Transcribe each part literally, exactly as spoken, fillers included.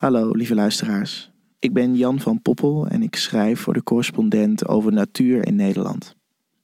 Hallo lieve luisteraars, ik ben Jan van Poppel en ik schrijf voor de Correspondent over natuur in Nederland.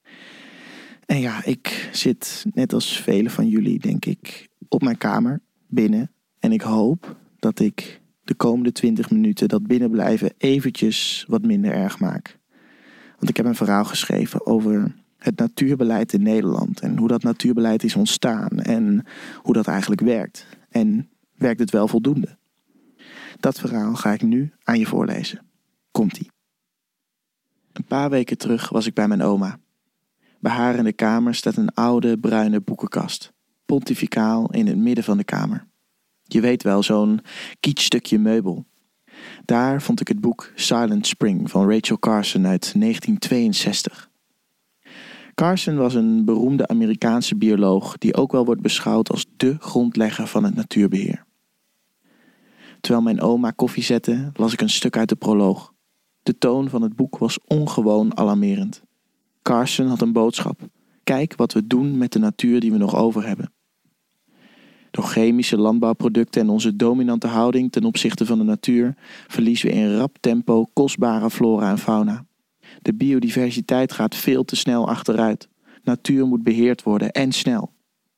En ja, ik zit net als velen van jullie denk ik op mijn kamer binnen en ik hoop dat ik de komende twintig minuten dat binnenblijven eventjes wat minder erg maak. Want ik heb een verhaal geschreven over het natuurbeleid in Nederland en hoe dat natuurbeleid is ontstaan en hoe dat eigenlijk werkt. En werkt het wel voldoende? Dat verhaal ga ik nu aan je voorlezen. Komt-ie. Een paar weken terug was ik bij mijn oma. Bij haar in de kamer staat een oude bruine boekenkast, pontificaal in het midden van de kamer. Je weet wel, zo'n kietstukje meubel. Daar vond ik het boek Silent Spring van Rachel Carson uit negentien tweeënzestig. Carson was een beroemde Amerikaanse bioloog die ook wel wordt beschouwd als dé grondlegger van het natuurbeheer. Terwijl mijn oma koffie zette, las ik een stuk uit de proloog. De toon van het boek was ongewoon alarmerend. Carson had een boodschap. Kijk wat we doen met de natuur die we nog over hebben. Door chemische landbouwproducten en onze dominante houding ten opzichte van de natuur verliezen we in rap tempo kostbare flora en fauna. De biodiversiteit gaat veel te snel achteruit. Natuur moet beheerd worden en snel.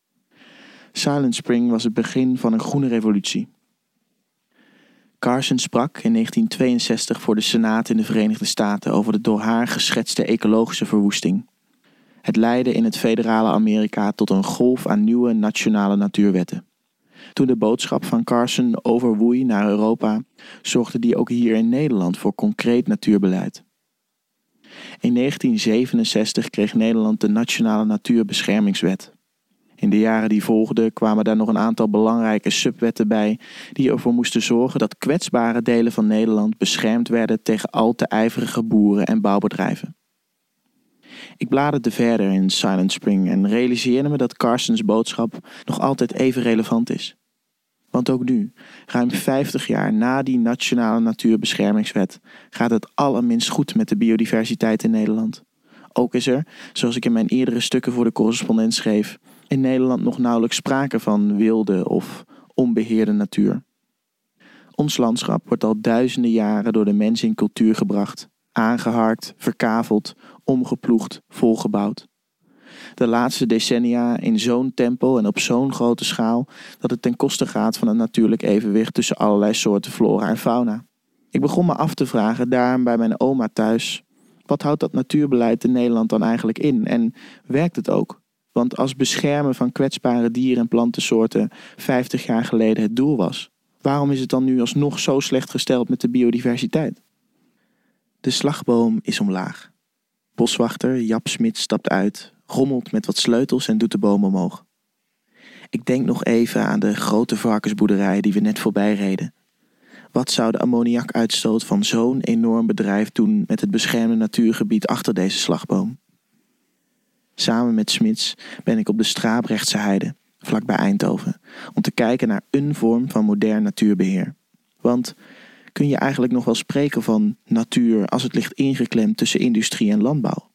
Silent Spring was het begin van een groene revolutie. Carson sprak in negentien tweeënzestig voor de Senaat in de Verenigde Staten over de door haar geschetste ecologische verwoesting. Het leidde in het federale Amerika tot een golf aan nieuwe nationale natuurwetten. Toen de boodschap van Carson overwoei naar Europa, zorgde die ook hier in Nederland voor concreet natuurbeleid. In negentien zevenenzestig kreeg Nederland de Nationale Natuurbeschermingswet. In de jaren die volgden kwamen daar nog een aantal belangrijke subwetten bij die ervoor moesten zorgen dat kwetsbare delen van Nederland beschermd werden tegen al te ijverige boeren en bouwbedrijven. Ik bladerde verder in Silent Spring en realiseerde me dat Carsons boodschap nog altijd even relevant is. Want ook nu, ruim vijftig jaar na die Nationale Natuurbeschermingswet, gaat het allerminst goed met de biodiversiteit in Nederland. Ook is er, zoals ik in mijn eerdere stukken voor de Correspondent schreef, in Nederland nog nauwelijks sprake van wilde of onbeheerde natuur. Ons landschap wordt al duizenden jaren door de mens in cultuur gebracht, aangeharkt, verkaveld, omgeploegd, volgebouwd. De laatste decennia in zo'n tempo en op zo'n grote schaal dat het ten koste gaat van een natuurlijk evenwicht tussen allerlei soorten flora en fauna. Ik begon me af te vragen, daarom bij mijn oma thuis, wat houdt dat natuurbeleid in Nederland dan eigenlijk in en werkt het ook? Want als beschermen van kwetsbare dieren en plantensoorten vijftig jaar geleden het doel was, waarom is het dan nu alsnog zo slecht gesteld met de biodiversiteit? De slagboom is omlaag. Boswachter Jap Smit stapt uit, rommelt met wat sleutels en doet de boom omhoog. Ik denk nog even aan de grote varkensboerderij die we net voorbij reden. Wat zou de ammoniakuitstoot van zo'n enorm bedrijf doen met het beschermde natuurgebied achter deze slagboom? Samen met Smits ben ik op de Strabrechtse heide, vlakbij Eindhoven, om te kijken naar een vorm van modern natuurbeheer. Want kun je eigenlijk nog wel spreken van natuur als het ligt ingeklemd tussen industrie en landbouw?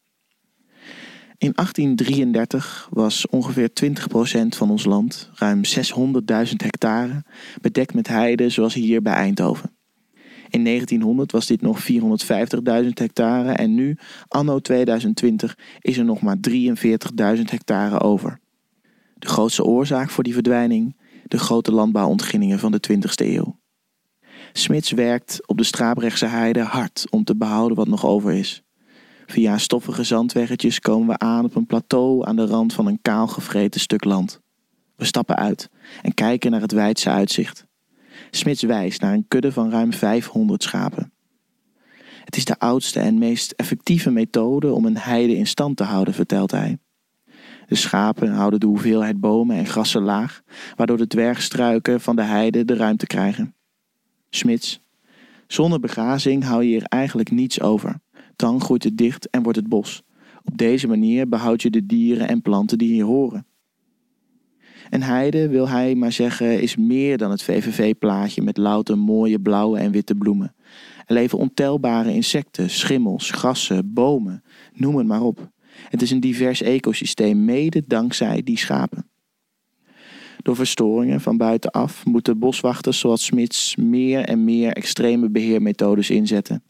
In achttien drieëndertig was ongeveer twintig procent van ons land, ruim zeshonderdduizend hectare, bedekt met heide zoals hier bij Eindhoven. In negentienhonderd was dit nog vierhonderdvijftigduizend hectare en nu, anno tweeduizend twintig, is er nog maar drieënveertigduizend hectare over. De grootste oorzaak voor die verdwijning? De grote landbouwontginningen van de twintigste eeuw. Smits werkt op de Strabrechtse heide hard om te behouden wat nog over is. Via stoffige zandweggetjes komen we aan op een plateau aan de rand van een kaal gevreten stuk land. We stappen uit en kijken naar het wijdse uitzicht. Smits wijst naar een kudde van ruim vijfhonderd schapen. Het is de oudste en meest effectieve methode om een heide in stand te houden, vertelt hij. De schapen houden de hoeveelheid bomen en grassen laag, waardoor de dwergstruiken van de heide de ruimte krijgen. Smits: zonder begrazing hou je hier eigenlijk niets over. Dan groeit het dicht en wordt het bos. Op deze manier behoud je de dieren en planten die hier horen. En heide, wil hij maar zeggen, is meer dan het V V V-plaatje met louter mooie blauwe en witte bloemen. Er leven ontelbare insecten, schimmels, grassen, bomen, noem het maar op. Het is een divers ecosysteem, mede dankzij die schapen. Door verstoringen van buitenaf moeten boswachters zoals Smits meer en meer extreme beheermethodes inzetten.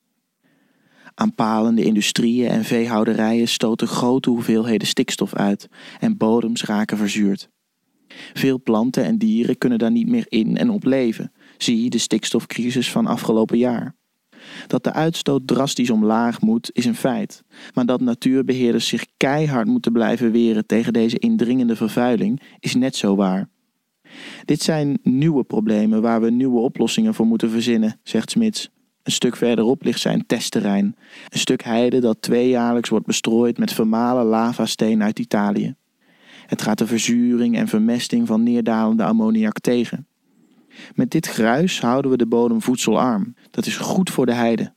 Aanpalende industrieën en veehouderijen stoten grote hoeveelheden stikstof uit en bodems raken verzuurd. Veel planten en dieren kunnen daar niet meer in en op leven, zie de stikstofcrisis van afgelopen jaar. Dat de uitstoot drastisch omlaag moet, is een feit, maar dat natuurbeheerders zich keihard moeten blijven weren tegen deze indringende vervuiling, is net zo waar. Dit zijn nieuwe problemen waar we nieuwe oplossingen voor moeten verzinnen, zegt Smits. Een stuk verderop ligt zijn testterrein, een stuk heide dat tweejaarlijks wordt bestrooid met vermalen lavasteen uit Italië. Het gaat de verzuring en vermesting van neerdalende ammoniak tegen. Met dit gruis houden we de bodem voedselarm. Dat is goed voor de heide.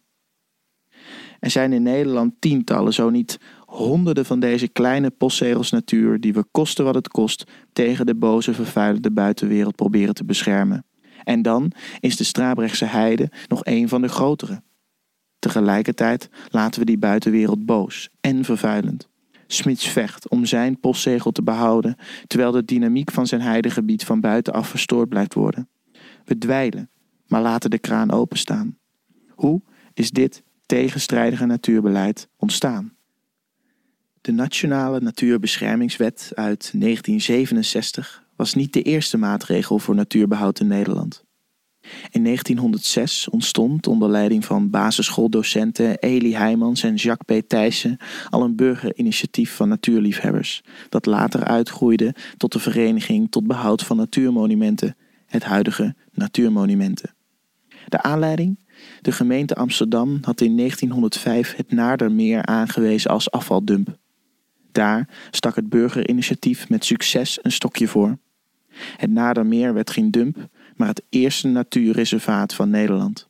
Er zijn in Nederland tientallen, zo niet honderden van deze kleine postzegels natuur die we koste wat het kost tegen de boze vervuilende buitenwereld proberen te beschermen. En dan is de Strabrechtse heide nog een van de grotere. Tegelijkertijd laten we die buitenwereld boos en vervuilend. Smits vecht om zijn postzegel te behouden, terwijl de dynamiek van zijn heidegebied van buitenaf verstoord blijft worden. We dweilen, maar laten de kraan openstaan. Hoe is dit tegenstrijdige natuurbeleid ontstaan? De Nationale Natuurbeschermingswet uit negentien zevenenzestig was niet de eerste maatregel voor natuurbehoud in Nederland. In negentienhonderdzes ontstond onder leiding van basisschooldocenten Elie Heijmans en Jacques P. Thijssen al een burgerinitiatief van natuurliefhebbers, dat later uitgroeide tot de Vereniging tot Behoud van Natuurmonumenten, het huidige Natuurmonumenten. De aanleiding? De gemeente Amsterdam had in negentienhonderdvijf het Naardermeer aangewezen als afvaldump. Daar stak het burgerinitiatief met succes een stokje voor. Het Naardermeer werd geen dump, maar het eerste natuurreservaat van Nederland.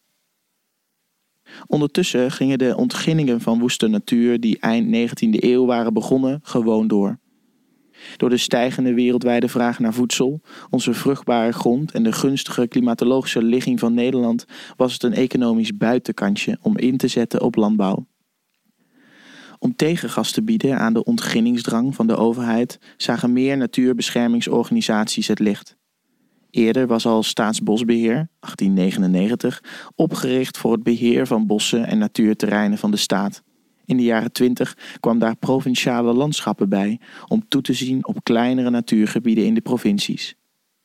Ondertussen gingen de ontginningen van woeste natuur die eind negentiende eeuw waren begonnen gewoon door. Door de stijgende wereldwijde vraag naar voedsel, onze vruchtbare grond en de gunstige klimatologische ligging van Nederland was het een economisch buitenkantje om in te zetten op landbouw. Om tegengas te bieden aan de ontginningsdrang van de overheid zagen meer natuurbeschermingsorganisaties het licht. Eerder was al Staatsbosbeheer, achttien negenennegentig, opgericht voor het beheer van bossen en natuurterreinen van de staat. In de jaren twintig kwam daar provinciale landschappen bij om toe te zien op kleinere natuurgebieden in de provincies.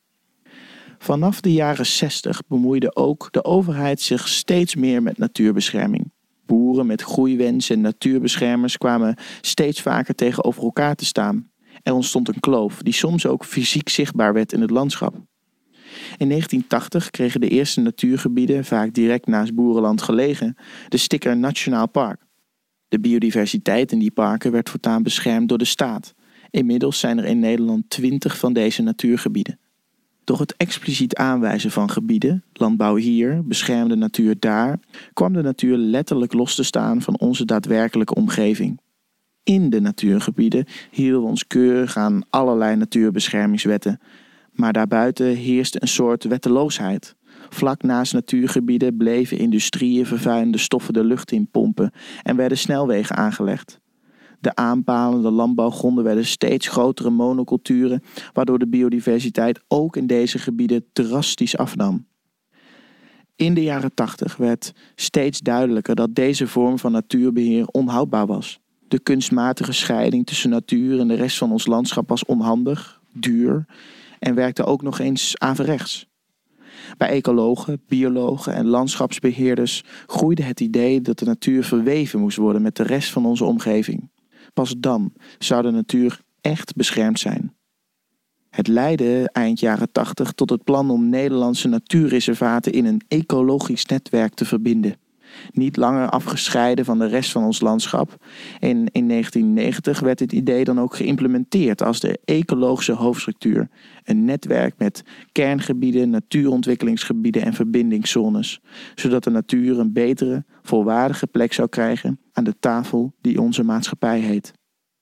Vanaf de jaren zestig bemoeide ook de overheid zich steeds meer met natuurbescherming. Boeren met groeiwens en natuurbeschermers kwamen steeds vaker tegenover elkaar te staan. Er ontstond een kloof die soms ook fysiek zichtbaar werd in het landschap. In negentien tachtig kregen de eerste natuurgebieden, vaak direct naast boerenland gelegen, de sticker Nationaal Park. De biodiversiteit in die parken werd voortaan beschermd door de staat. Inmiddels zijn er in Nederland twintig van deze natuurgebieden. Door het expliciet aanwijzen van gebieden, landbouw hier, beschermde natuur daar, kwam de natuur letterlijk los te staan van onze daadwerkelijke omgeving. In de natuurgebieden hielden we ons keurig aan allerlei natuurbeschermingswetten, maar daarbuiten heerste een soort wetteloosheid. Vlak naast natuurgebieden bleven industrieën vervuilende stoffen de lucht in pompen en werden snelwegen aangelegd. De aanpalende landbouwgronden werden steeds grotere monoculturen, waardoor de biodiversiteit ook in deze gebieden drastisch afnam. In de jaren tachtig werd steeds duidelijker dat deze vorm van natuurbeheer onhoudbaar was. De kunstmatige scheiding tussen natuur en de rest van ons landschap was onhandig, duur en werkte ook nog eens averechts. Bij ecologen, biologen en landschapsbeheerders groeide het idee dat de natuur verweven moest worden met de rest van onze omgeving. Pas dan zou de natuur echt beschermd zijn. Het leidde eind jaren tachtig tot het plan om Nederlandse natuurreservaten in een ecologisch netwerk te verbinden. Niet langer afgescheiden van de rest van ons landschap. En in negentien negentig werd dit idee dan ook geïmplementeerd als de ecologische hoofdstructuur. Een netwerk met kerngebieden, natuurontwikkelingsgebieden en verbindingszones. Zodat de natuur een betere, volwaardige plek zou krijgen aan de tafel die onze maatschappij heet.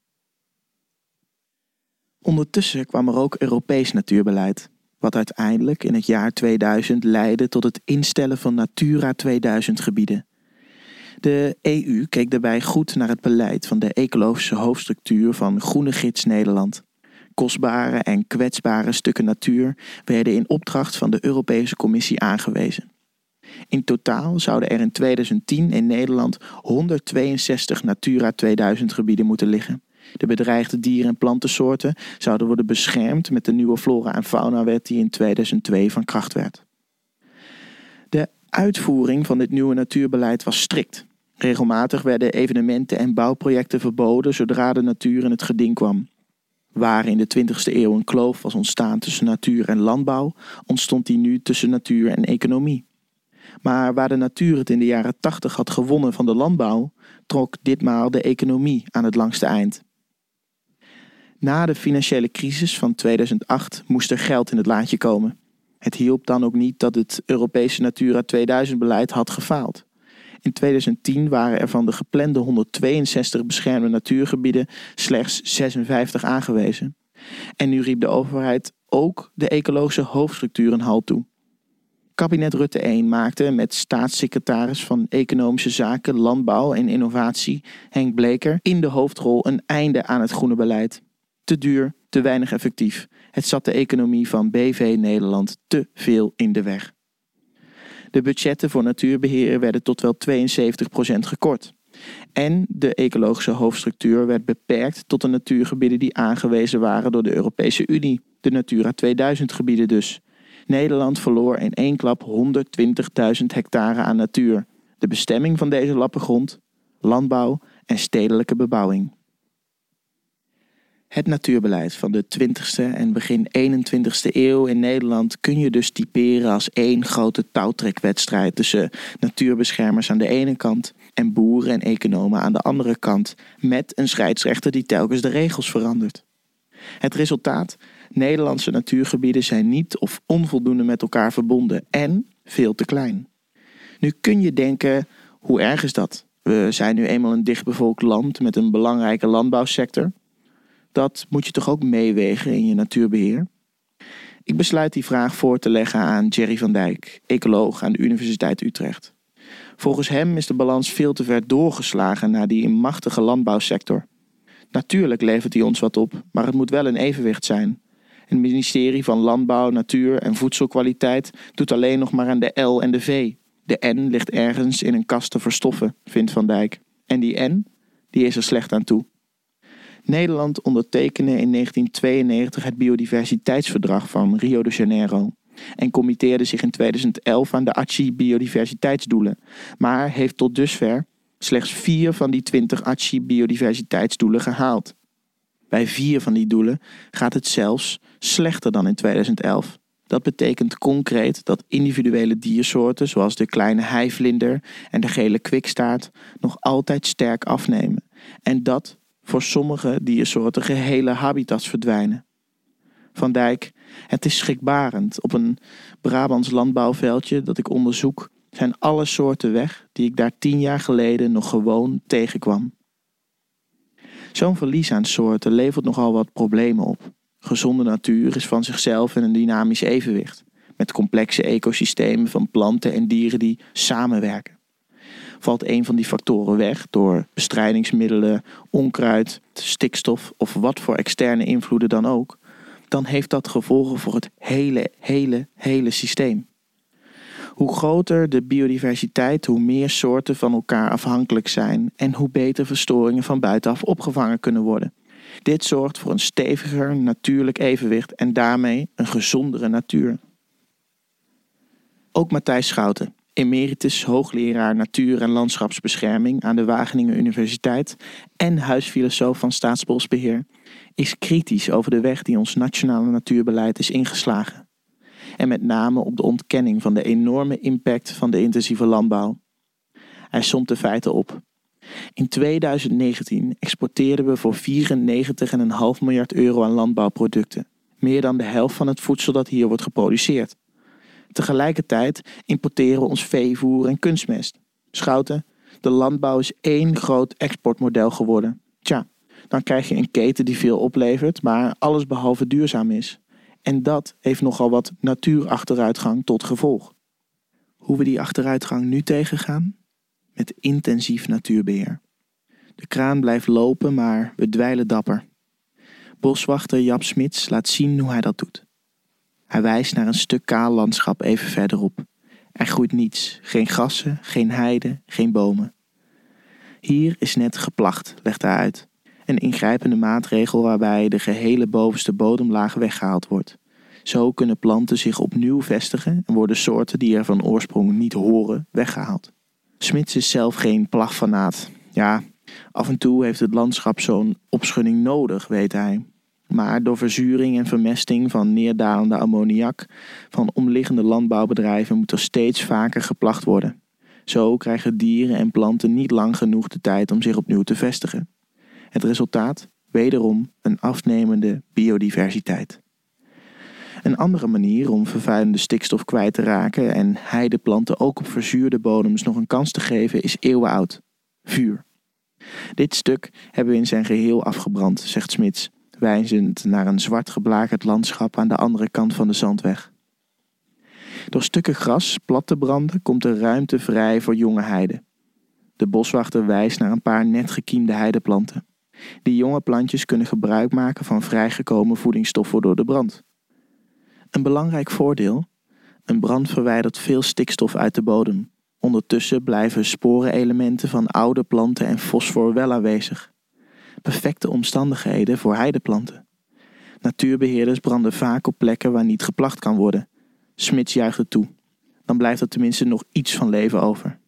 Ondertussen kwam er ook Europees natuurbeleid, wat uiteindelijk in het jaar tweeduizend leidde tot het instellen van Natura tweeduizend gebieden. De E U keek daarbij goed naar het beleid van de ecologische hoofdstructuur van Groene Gids Nederland. kostbare en kwetsbare stukken natuur werden in opdracht van de Europese Commissie aangewezen. In totaal zouden er in tweeduizend tien in Nederland honderdtweeënzestig Natura tweeduizend gebieden moeten liggen. De bedreigde dieren- en plantensoorten zouden worden beschermd met de nieuwe Flora- en Faunawet die in tweeduizend twee van kracht werd. De uitvoering van dit nieuwe natuurbeleid was strikt. Regelmatig werden evenementen en bouwprojecten verboden zodra de natuur in het geding kwam. Waar in de twintigste eeuw een kloof was ontstaan tussen natuur en landbouw, ontstond die nu tussen natuur en economie. Maar waar de natuur het in de jaren tachtig had gewonnen van de landbouw, trok ditmaal de economie aan het langste eind. Na de financiële crisis van tweeduizend acht moest er geld in het laadje komen. Het hielp dan ook niet dat het Europese Natura tweeduizend beleid had gefaald. In tweeduizend tien waren er van de geplande honderdtweeënzestig beschermde natuurgebieden slechts zesenvijftig aangewezen. En nu riep de overheid ook de ecologische hoofdstructuur een halt toe. Kabinet Rutte één maakte met staatssecretaris van Economische Zaken, Landbouw en Innovatie Henk Bleker in de hoofdrol een einde aan het groene beleid. Te duur, te weinig effectief. Het zat de economie van B V Nederland te veel in de weg. De budgetten voor natuurbeheer werden tot wel tweeënzeventig procent gekort. En de ecologische hoofdstructuur werd beperkt tot de natuurgebieden die aangewezen waren door de Europese Unie, de Natura tweeduizend gebieden dus. Nederland verloor in één klap honderdtwintigduizend hectare aan natuur. De bestemming van deze lappen grond, landbouw en stedelijke bebouwing. Het natuurbeleid van de twintigste en begin eenentwintigste eeuw in Nederland kun je dus typeren als één grote touwtrekwedstrijd tussen natuurbeschermers aan de ene kant en boeren en economen aan de andere kant, met een scheidsrechter die telkens de regels verandert. Het resultaat? Nederlandse natuurgebieden zijn niet of onvoldoende met elkaar verbonden en veel te klein. Nu kun je denken, hoe erg is dat? We zijn nu eenmaal een dichtbevolkt land met een belangrijke landbouwsector. Dat moet je toch ook meewegen in je natuurbeheer? Ik besluit die vraag voor te leggen aan Jerry van Dijk, ecoloog aan de Universiteit Utrecht. Volgens hem is de balans veel te ver doorgeslagen naar die machtige landbouwsector. Natuurlijk levert die ons wat op, maar het moet wel een evenwicht zijn. Het ministerie van Landbouw, Natuur en Voedselkwaliteit doet alleen nog maar aan de L en de V. De N ligt ergens in een kast te verstoffen, vindt Van Dijk. En die N, die is er slecht aan toe. Nederland ondertekende in negentien tweeënnegentig het biodiversiteitsverdrag van Rio de Janeiro en committeerde zich in tweeduizend elf aan de Aichi biodiversiteitsdoelen, maar heeft tot dusver slechts vier van die twintig Aichi biodiversiteitsdoelen gehaald. Bij vier van die doelen gaat het zelfs slechter dan in tweeduizend elf. Dat betekent concreet dat individuele diersoorten zoals de kleine heivlinder en de gele kwikstaart nog altijd sterk afnemen en dat voor sommige diersoorten gehele habitats verdwijnen. Van Dijk, het is schrikbarend. Op een Brabants landbouwveldje dat ik onderzoek zijn alle soorten weg die ik daar tien jaar geleden nog gewoon tegenkwam. Zo'n verlies aan soorten levert nogal wat problemen op. Gezonde natuur is van zichzelf in een dynamisch evenwicht, met complexe ecosystemen van planten en dieren die samenwerken. Valt een van die factoren weg door bestrijdingsmiddelen, onkruid, stikstof of wat voor externe invloeden dan ook, dan heeft dat gevolgen voor het hele, hele, hele systeem. Hoe groter de biodiversiteit, hoe meer soorten van elkaar afhankelijk zijn en hoe beter verstoringen van buitenaf opgevangen kunnen worden. Dit zorgt voor een steviger natuurlijk evenwicht en daarmee een gezondere natuur. Ook Matthijs Schouten, emeritus hoogleraar natuur- en landschapsbescherming aan de Wageningen Universiteit en huisfilosoof van Staatsbosbeheer, is kritisch over de weg die ons nationale natuurbeleid is ingeslagen. En met name op de ontkenning van de enorme impact van de intensieve landbouw. Hij somt de feiten op. In tweeduizend negentien exporteerden we voor vierennegentig komma vijf miljard euro aan landbouwproducten. Meer dan de helft van het voedsel dat hier wordt geproduceerd. Tegelijkertijd importeren we ons veevoer en kunstmest. Schouten, de landbouw is één groot exportmodel geworden. Tja, dan krijg je een keten die veel oplevert, maar allesbehalve duurzaam is. En dat heeft nogal wat natuurachteruitgang tot gevolg. Hoe we die achteruitgang nu tegengaan? Met intensief natuurbeheer. De kraan blijft lopen, maar we dweilen dapper. Boswachter Jaap Smits laat zien hoe hij dat doet. Hij wijst naar een stuk kaal landschap even verderop. Er groeit niets, geen grassen, geen heide, geen bomen. Hier is net geplacht, legt hij uit. Een ingrijpende maatregel waarbij de gehele bovenste bodemlaag weggehaald wordt. Zo kunnen planten zich opnieuw vestigen en worden soorten die er van oorsprong niet horen weggehaald. Smits is zelf geen plagfanaat. Ja, af en toe heeft het landschap zo'n opschudding nodig, weet hij. Maar door verzuring en vermesting van neerdalende ammoniak van omliggende landbouwbedrijven moet er steeds vaker geplacht worden. Zo krijgen dieren en planten niet lang genoeg de tijd om zich opnieuw te vestigen. Het resultaat? Wederom een afnemende biodiversiteit. Een andere manier om vervuilende stikstof kwijt te raken en heideplanten ook op verzuurde bodems nog een kans te geven is eeuwenoud. Vuur. Dit stuk hebben we in zijn geheel afgebrand, zegt Smits, wijzend naar een zwart geblakerd landschap aan de andere kant van de zandweg. Door stukken gras plat te branden komt er ruimte vrij voor jonge heide. De boswachter wijst naar een paar net gekiemde heideplanten. Die jonge plantjes kunnen gebruik maken van vrijgekomen voedingsstoffen door de brand. Een belangrijk voordeel: een brand verwijdert veel stikstof uit de bodem. Ondertussen blijven sporenelementen van oude planten en fosfor wel aanwezig. Perfecte omstandigheden voor heideplanten. Natuurbeheerders branden vaak op plekken waar niet geplacht kan worden. Smits juicht het toe. Dan blijft er tenminste nog iets van leven over.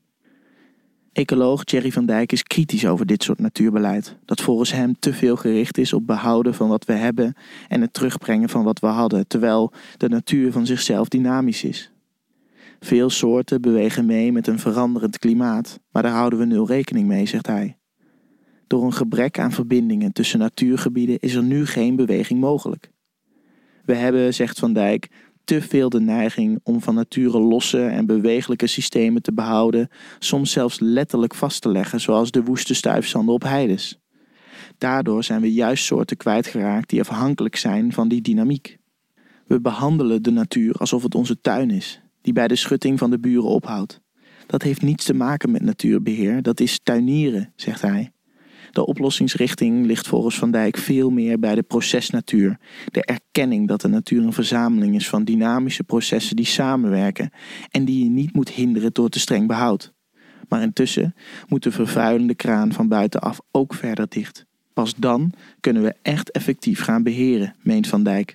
Ecoloog Thierry van Dijk is kritisch over dit soort natuurbeleid, dat volgens hem te veel gericht is op behouden van wat we hebben en het terugbrengen van wat we hadden, terwijl de natuur van zichzelf dynamisch is. Veel soorten bewegen mee met een veranderend klimaat, maar daar houden we nul rekening mee, zegt hij. Door een gebrek aan verbindingen tussen natuurgebieden is er nu geen beweging mogelijk. We hebben, zegt Van Dijk, te veel de neiging om van nature losse en bewegelijke systemen te behouden, soms zelfs letterlijk vast te leggen, zoals de woeste stuifzanden op heides. Daardoor zijn we juist soorten kwijtgeraakt die afhankelijk zijn van die dynamiek. We behandelen de natuur alsof het onze tuin is, die bij de schutting van de buren ophoudt. Dat heeft niets te maken met natuurbeheer, dat is tuinieren, zegt hij. De oplossingsrichting ligt volgens Van Dijk veel meer bij de procesnatuur. De erkenning dat de natuur een verzameling is van dynamische processen die samenwerken en die je niet moet hinderen door te streng behoud. Maar intussen moet de vervuilende kraan van buitenaf ook verder dicht. Pas dan kunnen we echt effectief gaan beheren, meent Van Dijk.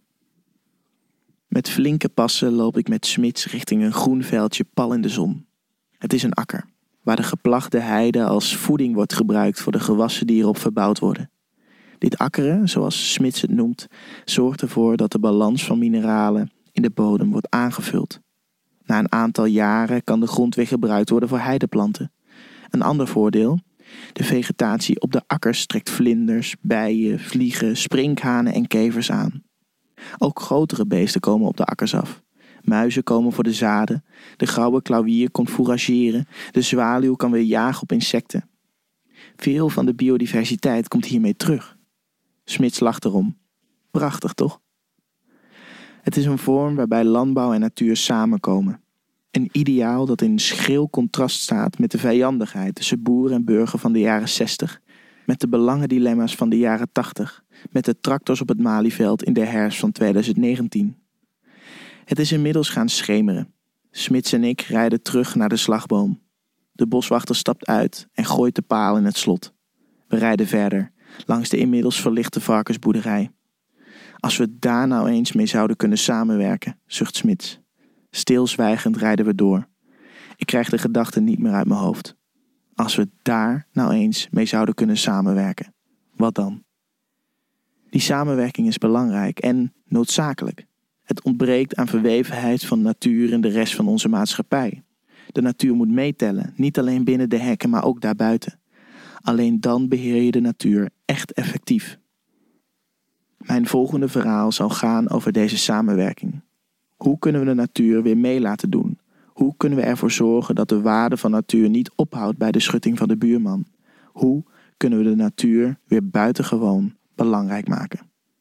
Met flinke passen loop ik met Smits richting een groen veldje pal in de zon. Het is een akker, waar de geplagde heide als voeding wordt gebruikt voor de gewassen die erop verbouwd worden. Dit akkeren, zoals Smits het noemt, zorgt ervoor dat de balans van mineralen in de bodem wordt aangevuld. Na een aantal jaren kan de grond weer gebruikt worden voor heideplanten. Een ander voordeel: de vegetatie op de akkers trekt vlinders, bijen, vliegen, sprinkhanen en kevers aan. Ook grotere beesten komen op de akkers af. Muizen komen voor de zaden, de grauwe klauwier komt fourageren, de zwaluw kan weer jagen op insecten. Veel van de biodiversiteit komt hiermee terug. Smits lacht erom. Prachtig, toch? Het is een vorm waarbij landbouw en natuur samenkomen. Een ideaal dat in schril contrast staat met de vijandigheid tussen boer en burger van de jaren zestig, met de belangendilemma's van de jaren tachtig, met de tractors op het Malieveld in de herfst van tweeduizend negentien. Het is inmiddels gaan schemeren. Smits en ik rijden terug naar de slagboom. De boswachter stapt uit en gooit de paal in het slot. We rijden verder, langs de inmiddels verlichte varkensboerderij. Als we daar nou eens mee zouden kunnen samenwerken, zucht Smits. Stilzwijgend rijden we door. Ik krijg de gedachten niet meer uit mijn hoofd. Als we daar nou eens mee zouden kunnen samenwerken, wat dan? Die samenwerking is belangrijk en noodzakelijk. Het ontbreekt aan verwevenheid van natuur in de rest van onze maatschappij. De natuur moet meetellen, niet alleen binnen de hekken, maar ook daarbuiten. Alleen dan beheer je de natuur echt effectief. Mijn volgende verhaal zal gaan over deze samenwerking. Hoe kunnen we de natuur weer mee laten doen? Hoe kunnen we ervoor zorgen dat de waarde van natuur niet ophoudt bij de schutting van de buurman? Hoe kunnen we de natuur weer buitengewoon belangrijk maken?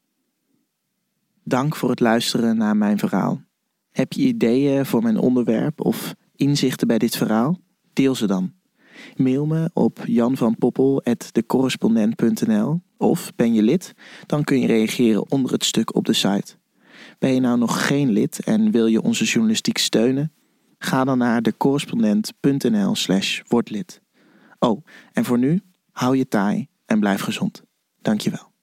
Dank voor het luisteren naar mijn verhaal. Heb je ideeën voor mijn onderwerp of inzichten bij dit verhaal? Deel ze dan. Mail me op jan van poppel at de correspondent punt n l of ben je lid? Dan kun je reageren onder het stuk op de site. Ben je nou nog geen lid en wil je onze journalistiek steunen? Ga dan naar de correspondent punt n l slash word lid. Oh, en voor nu, hou je taai en blijf gezond. Dankjewel.